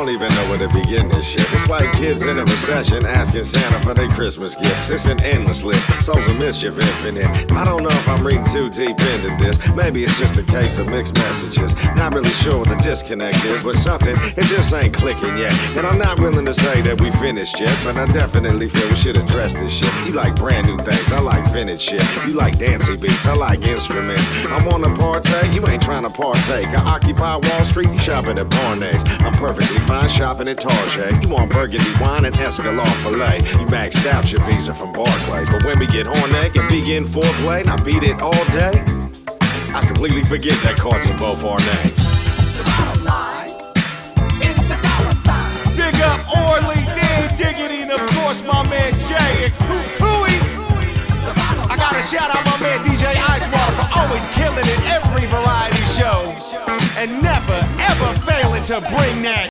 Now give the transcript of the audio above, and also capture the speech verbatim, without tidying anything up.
don't even know where to begin this shit. It's like kids in a recession asking Santa for their Christmas gifts. It's an endless list, souls of mischief infinite. I don't know if I'm reading too deep into this. Maybe it's just a case of mixed messages. Not really sure what the disconnect is, but something, it just ain't clicking yet. And I'm not willing to say that we finished yet, but I definitely feel we should address this shit. You like brand new things, I like vintage shit. You like dancing beats, I like instruments. I wanna partake, you ain't trying to partake. I occupy Wall Street, you shopping at Barney's. I'm perfectly fine shopping at Target. You want burgundy wine and Escalade filet. You maxed out your visa from Barclays. But when we get horny and begin foreplay, and I beat it all day, I completely forget that cards in both our names. The bottom line is the dollar sign. Big up Orly, Dan Diggity, and of course my man Jay and Kukui. I gotta shout out my man D J Icewater for always killing it every variety show and never ever failing to bring that